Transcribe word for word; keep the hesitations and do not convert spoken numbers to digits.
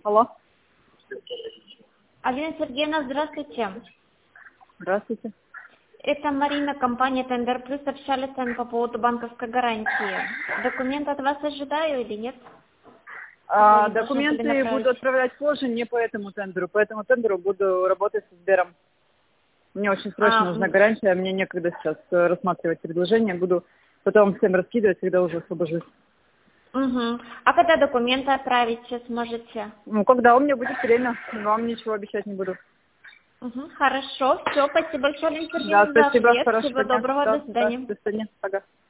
Алло. Алина Сергеевна, здравствуйте. Здравствуйте. Это Марина, компания Тендер Плюс. Общались с вами по поводу банковской гарантии. Документ от вас ожидаю или нет? А, Вы должны были документы направить. буду отправлять позже, не по этому тендеру. По этому тендеру буду работать с Сбером. Мне очень срочно А, нужна м, гарантия, мне некогда сейчас э, рассматривать предложение. Буду потом всем раскидывать, когда уже освобожусь. мгм. А когда документы отправить сможете? Ну, когда у меня будет время, вам ничего обещать не буду. Мгм. Хорошо, все, спасибо большое, Алина Да, Сергеевна, за спасибо, ответ. Всего хорошего дня. доброго, Да, до да, свидания. до свидания. Пока.